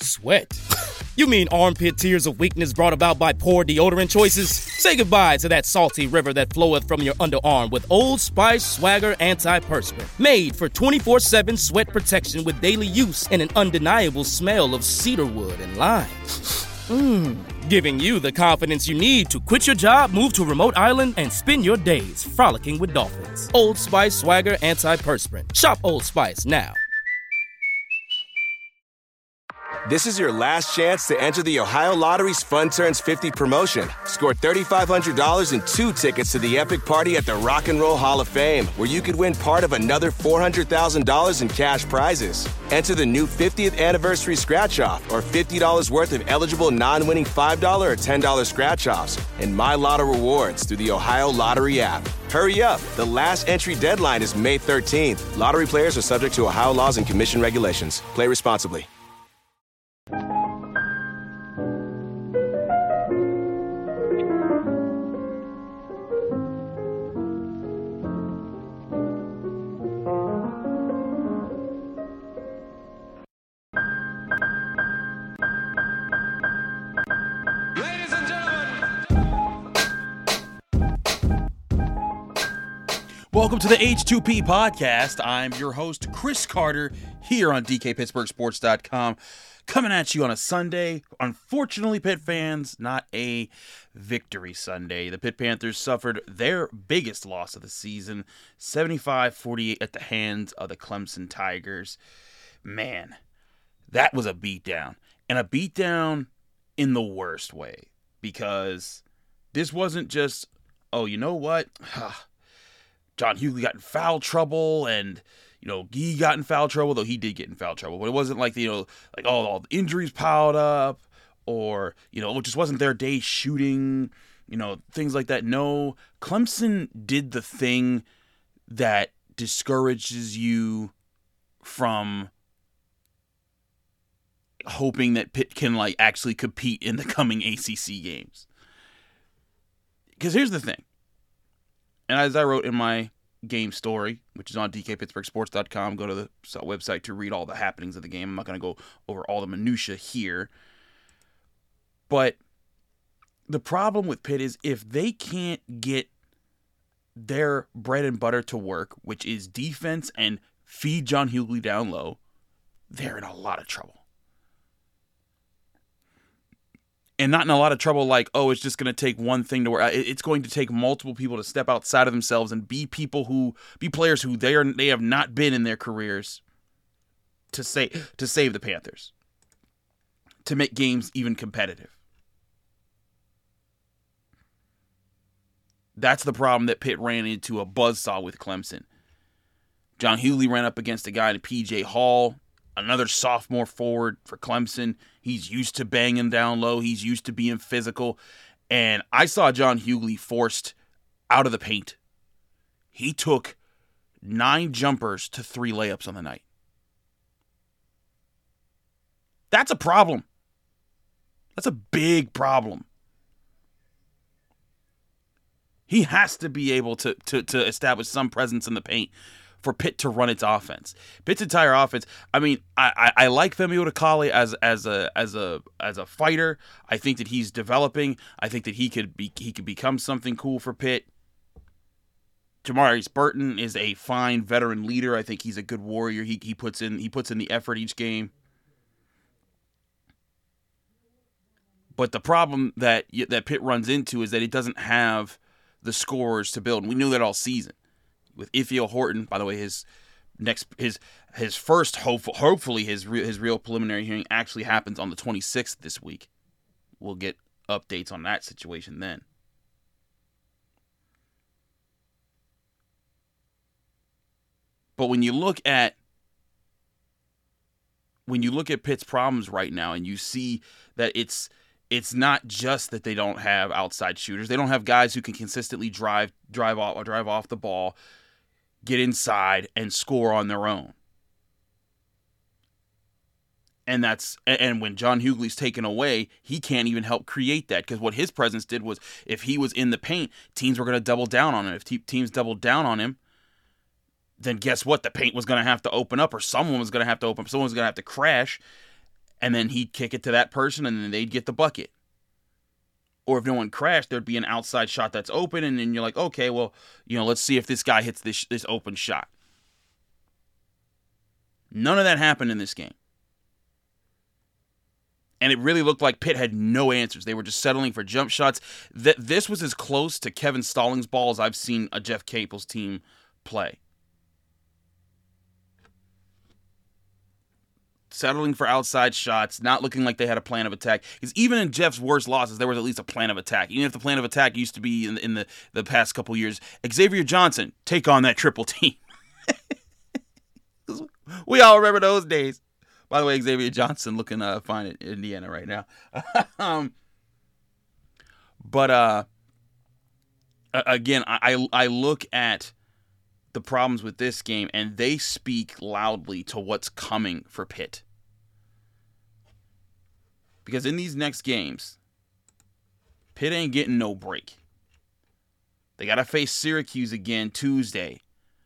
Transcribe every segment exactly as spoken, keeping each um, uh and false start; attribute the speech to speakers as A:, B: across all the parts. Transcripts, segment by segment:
A: Sweat? You mean armpit tears of weakness brought about by poor deodorant choices? Say goodbye to that salty river that floweth from your underarm with Old Spice Swagger Antiperspirant. Made for twenty-four seven sweat protection with daily use and an undeniable smell of cedarwood and lime. Mmm. Giving you the confidence you need to quit your job, move to a remote island, and spend your days frolicking with dolphins. Old Spice Swagger Antiperspirant. Shop Old Spice now.
B: This is your last chance to enter the Ohio Lottery's Fun Turns fifty promotion. Score three thousand five hundred dollars and two tickets to the epic party at the Rock and Roll Hall of Fame, where you could win part of another four hundred thousand dollars in cash prizes. Enter the new fiftieth anniversary scratch-off or fifty dollars worth of eligible non-winning five dollars or ten dollars scratch-offs and My Lotto rewards through the Ohio Lottery app. Hurry up. The last entry deadline is May thirteenth. Lottery players are subject to Ohio laws and commission regulations. Play responsibly.
C: Welcome to the H two P podcast. I'm your host, Chris Carter, here on D K Pittsburgh Sports dot com, coming at you on a Sunday. Unfortunately, Pitt fans, not a victory Sunday. The Pitt Panthers suffered their biggest loss of the season, seventy-five forty-eight at the hands of the Clemson Tigers. Man, that was a beatdown, and a beatdown in the worst way, because this wasn't just, oh, you know what? John Hughley got in foul trouble, and, you know, Gee got in foul trouble, though he did get in foul trouble. But it wasn't like, you know, like, oh, all the injuries piled up, or, you know, it just wasn't their day shooting, you know, things like that. No, Clemson did the thing that discourages you from hoping that Pitt can, like, actually compete in the coming A C C games. Because here's the thing. And as I wrote in my game story, which is on D K Pittsburgh Sports dot com, go to the website to read all the happenings of the game. I'm not going to go over all the minutia here. But the problem with Pitt is if they can't get their bread and butter to work, which is defense and feed John Hughley down low, they're in a lot of trouble. And not in a lot of trouble like, oh, it's just going to take one thing to work. It's going to take multiple people to step outside of themselves and be people who, be players who they are they have not been in their careers to say to save the Panthers, to make games even competitive. That's the problem that Pitt ran into a buzzsaw with Clemson. John Hughley ran up against a guy in P J Hall, another sophomore forward for Clemson. He's used to banging down low. He's used to being physical. And I saw John Hughley forced out of the paint. He took nine jumpers to three layups on the night. That's a problem. That's a big problem. He has to be able to, to, to establish some presence in the paint for Pitt to run its offense. Pitt's entire offense. I mean, I, I, I like Femi Odukale as as a as a as a fighter. I think that he's developing. I think that he could be he could become something cool for Pitt. Jamarius Burton is a fine veteran leader. I think he's a good warrior. He he puts in he puts in the effort each game. But the problem that that Pitt runs into is that it doesn't have the scorers to build. And we knew that all season. With Ithiel Horton, by the way, his next his his first hopeful hopefully his re, his real preliminary hearing actually happens on the twenty-sixth this week. We'll get updates on that situation then. But when you look at when you look at Pitt's problems right now, and you see that it's it's not just that they don't have outside shooters. They don't have guys who can consistently drive drive off or drive off the ball, get inside, and score on their own. And that's and when John Hughley's taken away, he can't even help create that, because what his presence did was, if he was in the paint, teams were going to double down on him. If te- teams doubled down on him, then guess what? The paint was going to have to open up, or someone was going to have to open up. Someone was going to have to crash. and then he'd kick it to that person, and then they'd get the bucket. Or if no one crashed, there'd be an outside shot that's open, and then you're like, okay, well, you know, let's see if this guy hits this this open shot. None of that happened in this game. And it really looked like Pitt had no answers. They were just settling for jump shots. That This was as close to Kevin Stallings' ball as I've seen a Jeff Capel's team play. Settling for outside shots, not looking like they had a plan of attack. Because even in Jeff's worst losses, there was at least a plan of attack. Even if the plan of attack used to be in, in the, the past couple years, Xavier Johnson, take on that triple team. We all remember those days. By the way, Xavier Johnson looking uh, fine at Indiana right now. um, but uh, again, I, I look at the problems with this game, and they speak loudly to what's coming for Pitt. Because in these next games, Pitt ain't getting no break. They got to face Syracuse again Tuesday,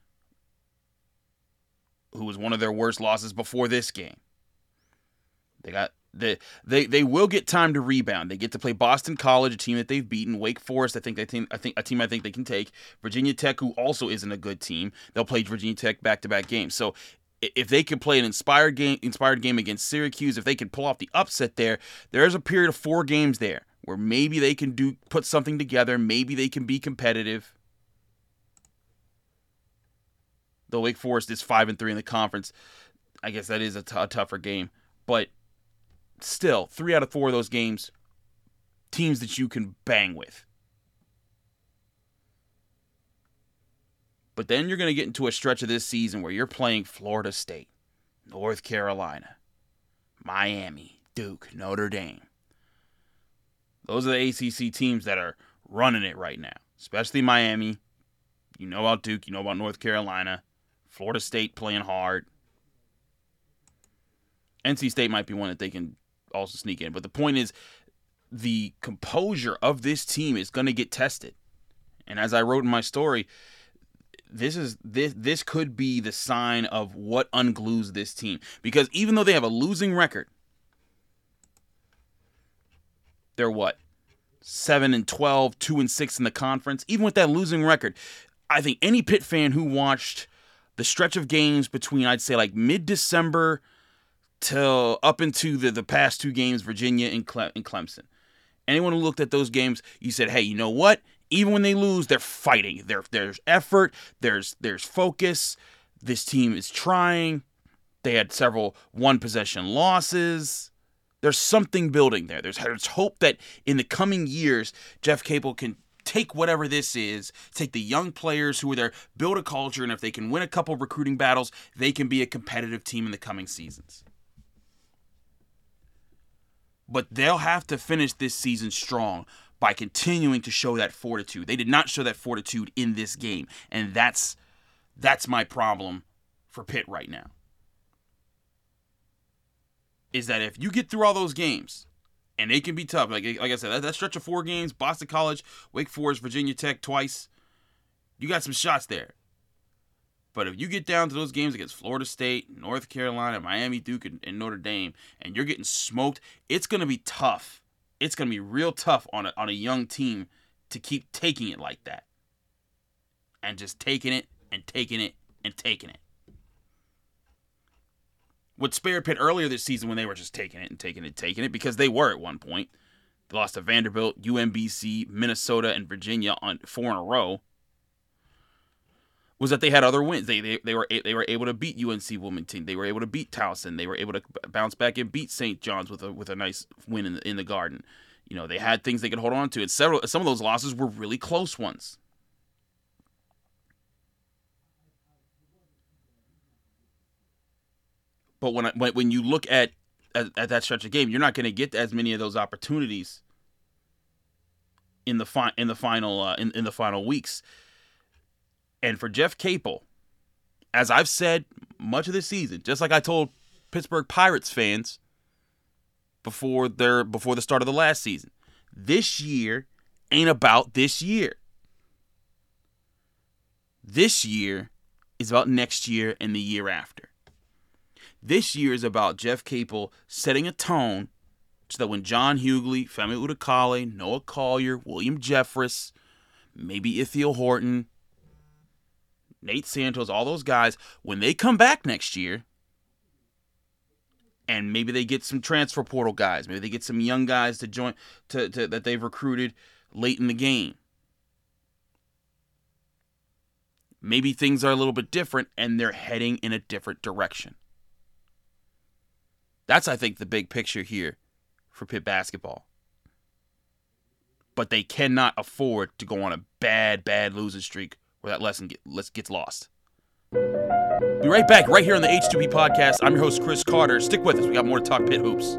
C: who was one of their worst losses before this game. They got the they they will get time to rebound. They get to play Boston College, a team that they've beaten. Wake Forest, I think they think I think a team I think they can take. Virginia Tech, who also isn't a good team, they'll play Virginia Tech back-to-back games. So if they can play an inspired game, inspired game against Syracuse, if they can pull off the upset there, there's a period of four games there where maybe they can do put something together. Maybe they can be competitive. Though Wake Forest is five and three in the conference, I guess that is a, t- a tougher game, but. Still, three out of four of those games, teams that you can bang with. But then you're going to get into a stretch of this season where you're playing Florida State, North Carolina, Miami, Duke, Notre Dame. Those are the A C C teams that are running it right now, especially Miami. You know about Duke, you know about North Carolina, Florida State playing hard. N C State might be one that they can also sneak in. But the point is, the composure of this team is going to get tested. And as I wrote in my story, this is this this could be the sign of what unglues this team. Because even though they have a losing record, they're what? seven and twelve, two and six in the conference. Even with that losing record, I think any Pitt fan who watched the stretch of games between, I'd say, like mid-December till up into the, the past two games, Virginia and, Cle- and Clemson. Anyone who looked at those games, you said, hey, you know what? Even when they lose, they're fighting. There, there's effort. There's there's focus. This team is trying. They had several one-possession losses. There's something building there. There's, there's hope that in the coming years, Jeff Capel can take whatever this is, take the young players who are there, build a culture, and if they can win a couple recruiting battles, they can be a competitive team in the coming seasons. But they'll have to finish this season strong by continuing to show that fortitude. They did not show that fortitude in this game, and that's that's my problem for Pitt right now. Is that if you get through all those games, and they can be tough, like like I said, that, that stretch of four games, Boston College, Wake Forest, Virginia Tech twice, you got some shots there. But if you get down to those games against Florida State, North Carolina, Miami, Duke, and, and Notre Dame, and you're getting smoked, it's going to be tough. It's going to be real tough on a, on a young team to keep taking it like that. And just taking it, and taking it, and taking it. What spared Pitt earlier this season when they were just taking it and taking it and taking it, because they were at one point. They lost to Vanderbilt, U M B C, Minnesota, and Virginia on four in a row. Was that they had other wins. They they they were they were able to beat U N C Wilmington. They were able to beat Towson. They were able to bounce back and beat Saint John's with a with a nice win in the, in the Garden. You know, they had things they could hold on to. And several some of those losses were really close ones. But when I, when you look at, at at that stretch of game, you're not going to get as many of those opportunities in the fi- in the final uh, in, in the final weeks. And for Jeff Capel, as I've said much of this season, just like I told Pittsburgh Pirates fans before their before the start of the last season, this year ain't about this year. This year is about next year and the year after. This year is about Jeff Capel setting a tone so that when John Hughley, Femi Udakale, Noah Collier, William Jeffress, maybe Ithiel Horton, Nate Santos, all those guys, when they come back next year, and maybe they get some transfer portal guys, maybe they get some young guys to join to, to that they've recruited late in the game. Maybe things are a little bit different and they're heading in a different direction. That's, I think, the big picture here for Pitt basketball. But they cannot afford to go on a bad, bad losing streak where that lesson get, gets lost. Be right back right here on the H two P Podcast. I'm your host, Chris Carter. Stick with us. We got more to talk Pitt hoops.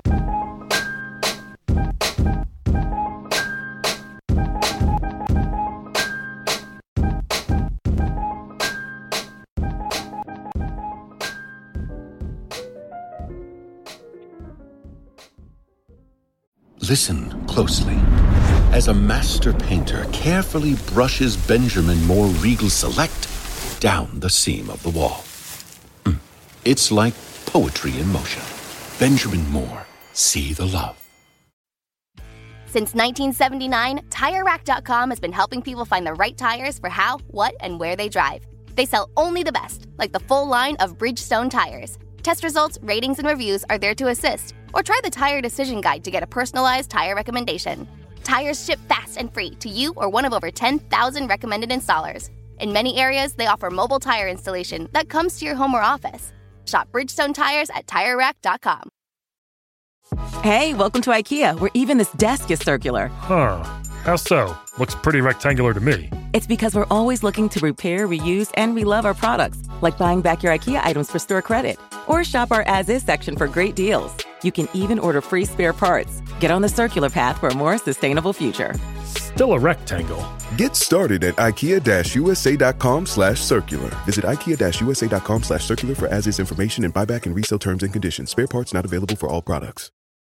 D: Listen closely as a master painter carefully brushes Benjamin Moore Regal Select down the seam of the wall. It's like poetry in motion. Benjamin Moore, see the love.
E: Since nineteen seventy-nine, Tire Rack dot com has been helping people find the right tires for how, what, and where they drive. They sell only the best, like the full line of Bridgestone tires. Test results, ratings, and reviews are there to assist. Or try the Tire Decision Guide to get a personalized tire recommendation. Tires ship fast and free to you or one of over ten thousand recommended installers. In many areas, they offer mobile tire installation that comes to your home or office. Shop Bridgestone tires at Tire Rack dot com.
F: Hey, welcome to IKEA, where even this desk is circular.
G: Huh. How so? Looks pretty rectangular to me.
F: It's because we're always looking to repair, reuse, and relove our products, like buying back your IKEA items for store credit. Or shop our as-is section for great deals. You can even order free spare parts. Get on the circular path for a more sustainable future.
G: Still a rectangle.
H: Get started at ikea-usa.com slash circular. Visit ikea-usa.com slash circular for as-is information and buyback and resale terms and conditions. Spare parts not available for all products.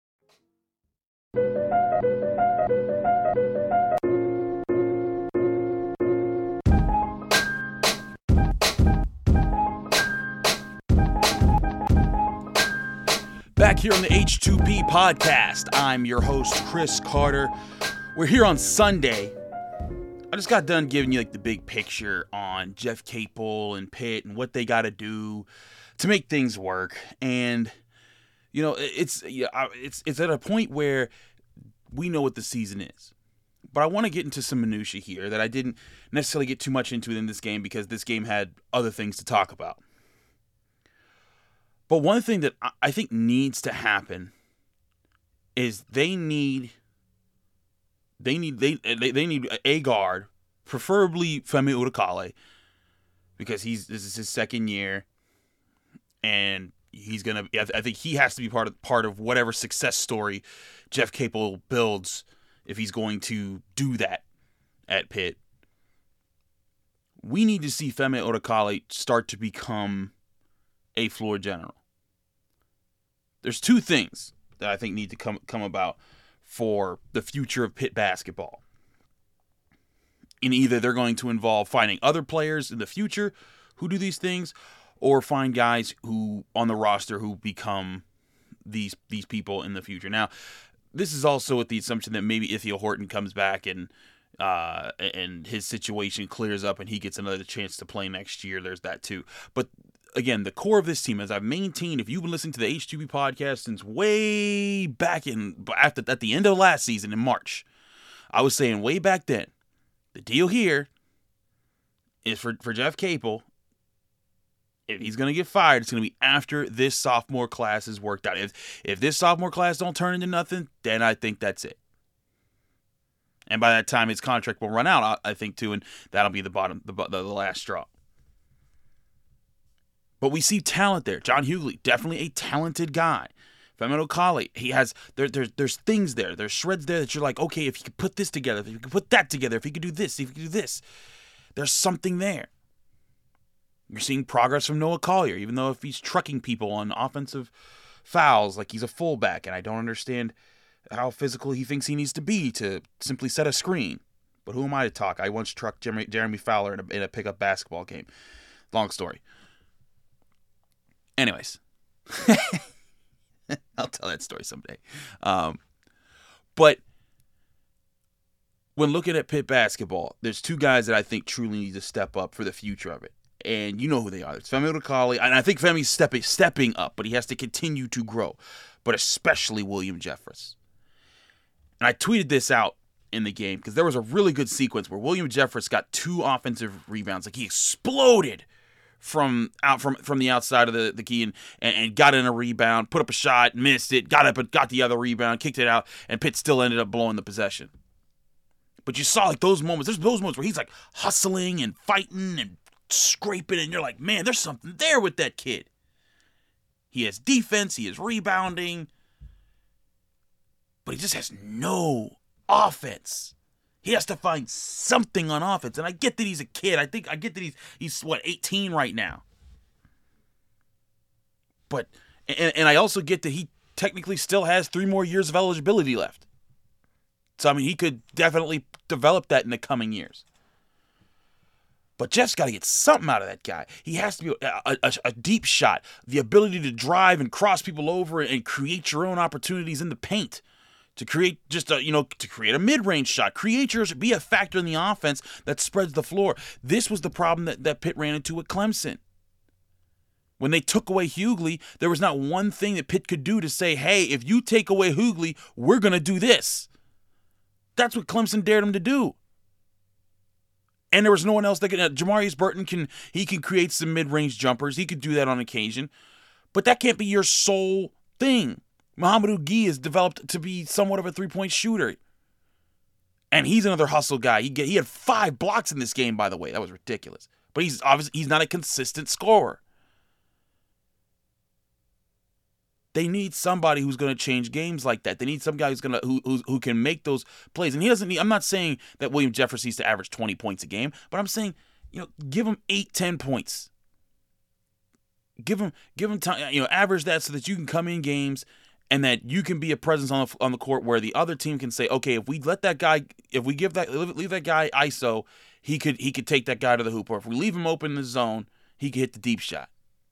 C: Back here on the H two P Podcast, I'm your host, Chris Carter. We're here on Sunday. I just got done giving you like the big picture on Jeff Capel and Pitt and what they got to do to make things work. And you know, it's yeah, it's it's at a point where we know what the season is. But I want to get into some minutia here that I didn't necessarily get too much into in this game because this game had other things to talk about. But one thing that I think needs to happen is they need they need they they, they need a guard, preferably Femi Udakale, because he's this is his second year, and he's gonna. I think he has to be part of part of whatever success story Jeff Capel builds if he's going to do that at Pitt. We need to see Femi Udakale start to become a floor general. There's two things that I think need to come come about for the future of Pitt basketball. And either they're going to involve finding other players in the future who do these things, or find guys who on the roster who become these these people in the future. Now, this is also with the assumption that maybe Ithiel Horton comes back and uh, and his situation clears up and he gets another chance to play next year. There's that too. But again, the core of this team, as I've maintained, if you've been listening to the H two B podcast since way back in after at the end of last season in March, I was saying way back then, the deal here is for, for Jeff Capel. If he's going to get fired, it's going to be after this sophomore class is worked out. If if this sophomore class don't turn into nothing, then I think that's it. And by that time, his contract will run out, I think, too, and that'll be the bottom, the, the, the last straw. But we see talent there. John Hughley, definitely a talented guy. Femi Udakale, he has there, there, there's things there. There's shreds there that you're like, okay, if he could put this together, if he could put that together, if he could do this, if he could do this, there's something there. You're seeing progress from Noah Collier, even though if he's trucking people on offensive fouls like he's a fullback, and I don't understand how physical he thinks he needs to be to simply set a screen. But who am I to talk? I once trucked Jeremy, Jeremy Fowler in a, in a pickup basketball game. Long story. Anyways, I'll tell that story someday. Um, but when looking at Pitt basketball, there's two guys that I think truly need to step up for the future of it. And you know who they are. It's Femi Odukale, and I think Femi's stepping stepping up, but he has to continue to grow. But especially William Jeffress. And I tweeted this out in the game because there was a really good sequence where William Jeffress got two offensive rebounds. Like he exploded from out from, from the outside of the, the key and, and, and got in a rebound, put up a shot, missed it, got up and got the other rebound, kicked it out, and Pitt still ended up blowing the possession. But you saw like those moments, there's those moments where he's like hustling and fighting and scraping, and you're like, man, there's something there with that kid. He has defense, he has rebounding, but he just has no offense. He has to find something on offense. And I get that he's a kid. I think I get that he's he's what, eighteen right now. But and, and I also get that he technically still has three more years of eligibility left. So I mean, he could definitely develop that in the coming years. But Jeff's got to get something out of that guy. He has to be a, a, a deep shot, the ability to drive and cross people over and create your own opportunities in the paint. To create just a, you know, to create a mid-range shot, create yours, be a factor in the offense that spreads the floor. This was the problem that, that Pitt ran into at Clemson. When they took away Hughley, there was not one thing that Pitt could do to say, hey, if you take away Hughley, we're going to do this. That's what Clemson dared him to do. And there was no one else that could. Uh, Jamarius Burton can he can create some mid-range jumpers. He could do that on occasion, but that can't be your sole thing. Mohamed Ugi is developed to be somewhat of a three-point shooter. And he's another hustle guy. He get, he had five blocks in this game, by the way. That was ridiculous. But he's obviously he's not a consistent scorer. They need somebody who's going to change games like that. They need some guy who's going to who, who who can make those plays. And he doesn't need, I'm not saying that William Jeffress needs to average twenty points a game, but I'm saying, you know, give him eight, ten points. Give him give him time, you know, average that so that you can come in games and that you can be a presence on the, on the court where the other team can say, okay, if we let that guy, if we give that, leave that guy I S O, he could he could take that guy to the hoop. Or if we leave him open in the zone, he could hit the deep shot.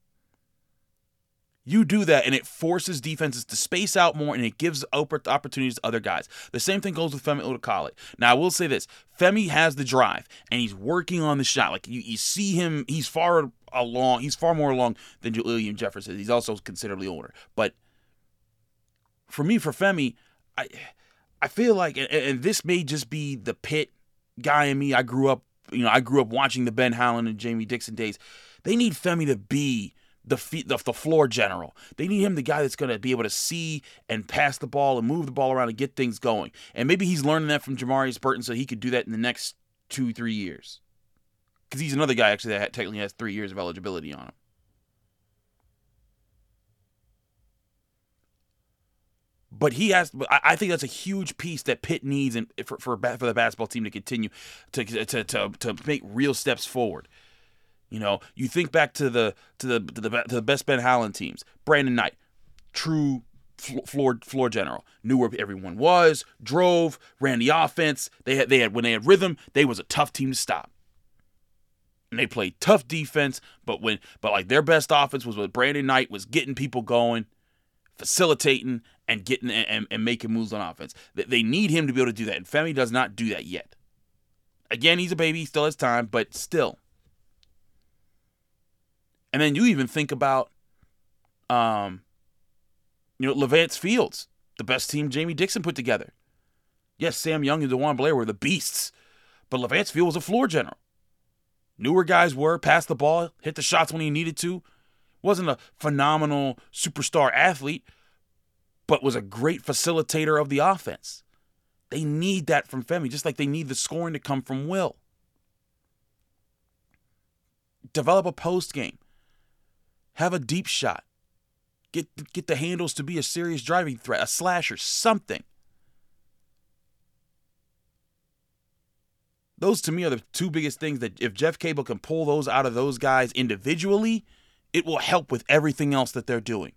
C: You do that, and it forces defenses to space out more, and it gives opportunities to other guys. The same thing goes with Femi Odukale. Now, I will say this. Femi has the drive, and he's working on the shot. Like, you, you see him, he's far along, he's far more along than William Jeffress is. He's also considerably older. But for me, for Femi, I I feel like, and, and this may just be the Pitt guy in me. I grew up, you know, I grew up watching the Ben Howland and Jamie Dixon days. They need Femi to be The, the the floor general. They need him, the guy that's going to be able to see and pass the ball and move the ball around and get things going. And maybe he's learning that from Jamarius Burton so he could do that in the next two, three years. Because he's another guy, actually, that technically has three years of eligibility on him. But he has. I think that's a huge piece that Pitt needs and for for, for the basketball team to continue to to to to make real steps forward. You know, you think back to the to the to the, to the best Ben Howland teams. Brandon Knight, true floor floor general, knew where everyone was, drove, ran the offense. They had they had when they had rhythm, they was a tough team to stop. And they played tough defense, but when but like their best offense was with Brandon Knight was getting people going, facilitating and getting and, and making moves on offense. They need him to be able to do that, and Femi does not do that yet. Again, he's a baby, he still has time, but still. And then you even think about, um, you know, Levance Fields, the best team Jamie Dixon put together. Yes, Sam Young and DeJuan Blair were the beasts, but Levance Fields was a floor general. Knew where guys were, passed the ball, hit the shots when he needed to. Wasn't a phenomenal superstar athlete, but was a great facilitator of the offense. They need that from Femi, just like they need the scoring to come from Will. Develop a post game. Have a deep shot. Get get the handles to be a serious driving threat, a slasher, something. Those to me are the two biggest things that if Jeff Cable can pull those out of those guys individually, it will help with everything else that they're doing.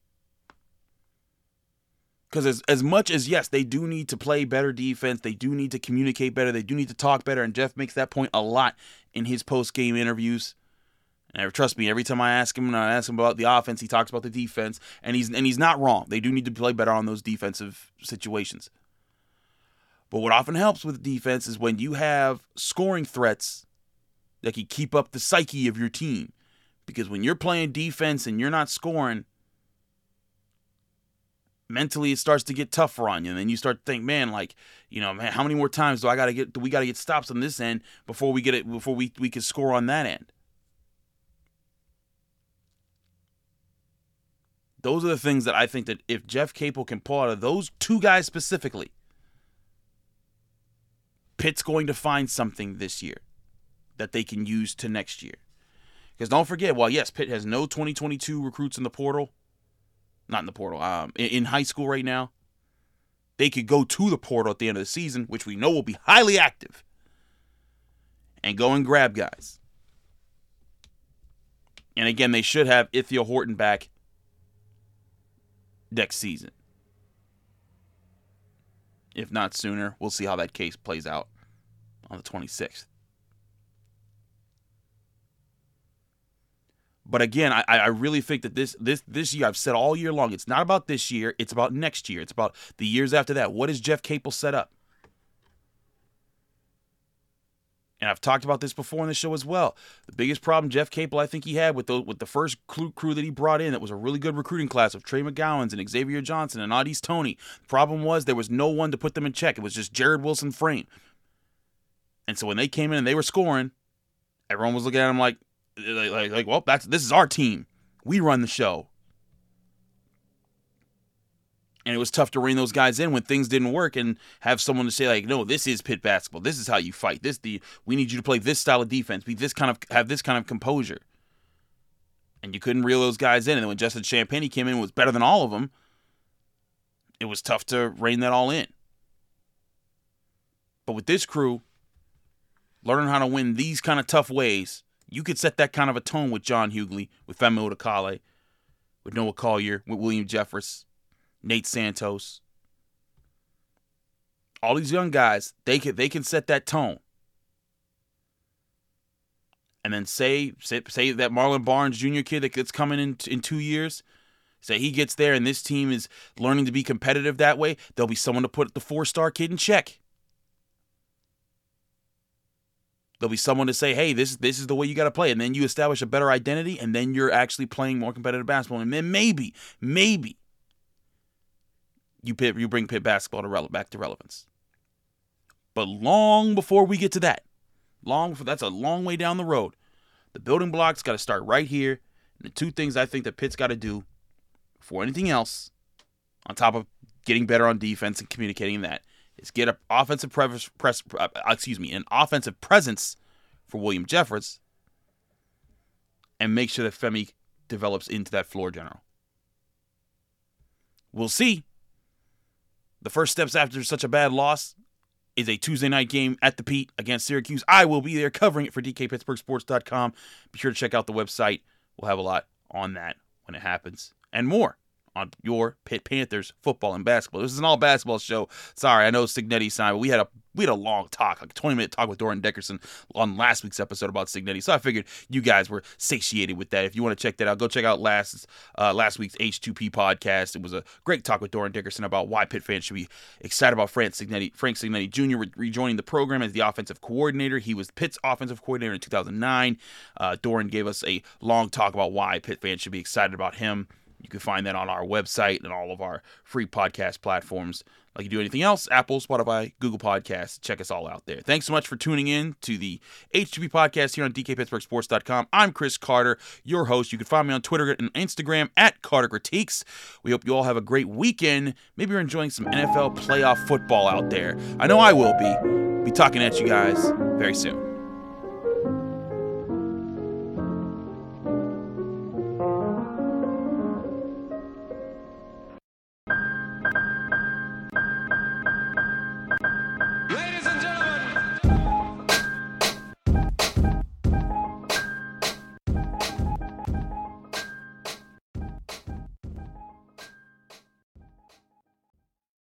C: Because as, as much as, yes, they do need to play better defense, they do need to communicate better, they do need to talk better, and Jeff makes that point a lot in his post-game interviews. And trust me, every time I ask him and I ask him about the offense, he talks about the defense, and he's and he's not wrong. They do need to play better on those defensive situations. But what often helps with defense is when you have scoring threats that can keep up the psyche of your team. Because when you're playing defense and you're not scoring, mentally it starts to get tougher on you. And then you start to think, man, like, you know, man, how many more times do I gotta get do we gotta get stops on this end before we get it before we, we can score on that end? Those are the things that I think that if Jeff Capel can pull out of those two guys specifically, Pitt's going to find something this year that they can use to next year. Because don't forget, while yes, Pitt has no twenty twenty-two recruits in the portal, not in the portal, um, in, in high school right now, they could go to the portal at the end of the season, which we know will be highly active, and go and grab guys. And again, they should have Ithiel Horton back next season. If not sooner, we'll see how that case plays out on the twenty-sixth. But again, I, I really think that this this this year, I've said all year long, it's not about this year, it's about next year. It's about the years after that. What does Jeff Capel set up? And I've talked about this before in the show as well. The biggest problem Jeff Capel, I think he had with the, with the first crew that he brought in, that was a really good recruiting class of Trey McGowans and Xavier Johnson and Audis Toney. The problem was there was no one to put them in check. It was just Jared Wilson Frame. And so when they came in and they were scoring, everyone was looking at them like, like, like well, that's this is our team. We run the show. And it was tough to rein those guys in when things didn't work and have someone to say, like, no, this is Pitt basketball. This is how you fight. This the we need you to play this style of defense. Be this kind of have this kind of composure. And you couldn't reel those guys in. And then when Justin Champagnie came in and was better than all of them, it was tough to rein that all in. But with this crew, learning how to win these kind of tough ways, you could set that kind of a tone with John Hughley, with Femi Odukale, with Noah Collier, with William Jeffress, Nate Santos. All these young guys, they can they can set that tone. And then say say, say that Marlon Barnes Junior kid that's coming in in two years, say he gets there and this team is learning to be competitive that way, there'll be someone to put the four-star kid in check. There'll be someone to say, hey, this, this is the way you got to play. And then you establish a better identity, and then you're actually playing more competitive basketball. And then maybe, maybe, you Pitt, you bring Pitt basketball to rele- back to relevance. But long before we get to that, long before, that's a long way down the road. The building blocks got to start right here. And the two things I think that Pitt's got to do before anything else, on top of getting better on defense and communicating that, is get an offensive pres- pres- uh, excuse me, an offensive presence for William Jeffress, and make sure that Femi develops into that floor general. We'll see. The first steps after such a bad loss is a Tuesday night game at the Pete against Syracuse. I will be there covering it for D K Pittsburgh Sports dot com. Be sure to check out the website. We'll have a lot on that when it happens, and more on your Pitt Panthers football and basketball. This is an all basketball show. Sorry, I know Signetti signed, but we had a we had a long talk, like a twenty minute talk with Doran Dickerson on last week's episode about Signetti. So I figured you guys were satiated with that. If you want to check that out, go check out last uh, last week's H two P podcast. It was a great talk with Doran Dickerson about why Pitt fans should be excited about Frank Signetti, Frank Signetti Junior re- rejoining the program as the offensive coordinator. He was Pitt's offensive coordinator in two thousand nine. Uh, Doran gave us a long talk about why Pitt fans should be excited about him. You can find that on our website and all of our free podcast platforms. Like you do anything else, Apple, Spotify, Google Podcasts. Check us all out there. Thanks so much for tuning in to the H two P podcast here on D K Pittsburgh Sports dot com. I'm Chris Carter, your host. You can find me on Twitter and Instagram at Carter Critiques. We hope you all have a great weekend. Maybe you're enjoying some N F L playoff football out there. I know I will be. Be talking at you guys very soon.